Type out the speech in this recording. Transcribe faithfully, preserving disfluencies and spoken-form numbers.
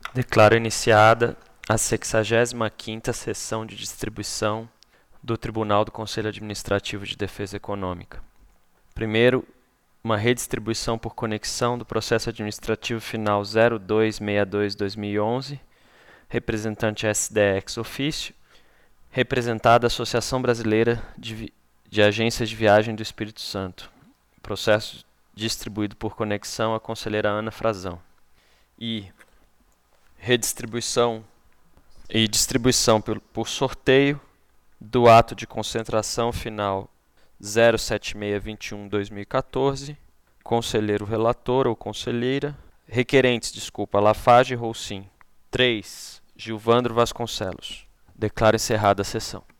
Declaro iniciada a sexagésima quinta sessão de distribuição do Tribunal do Conselho Administrativo de Defesa Econômica. Primeiro, uma redistribuição por conexão do processo administrativo final zero dois seis dois barra dois mil e onze, representante S D ex ofício, representada a Associação Brasileira de, Vi- de Agências de Viagem do Espírito Santo. Processo distribuído por conexão à conselheira Ana Frazão. E redistribuição e distribuição por, por sorteio do ato de concentração final zero sete seis dois um barra dois mil e quatorze, conselheiro relator ou conselheira, requerentes, desculpa, Lafage e Roussim. três. Gilvandro Vasconcelos. Declaro encerrada a sessão.